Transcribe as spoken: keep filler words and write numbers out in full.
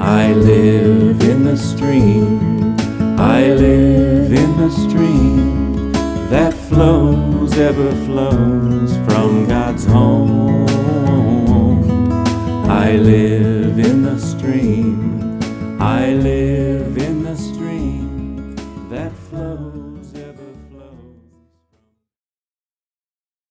I live in the stream, I live in the stream that flows, ever flows from God's home. I live in the stream, I live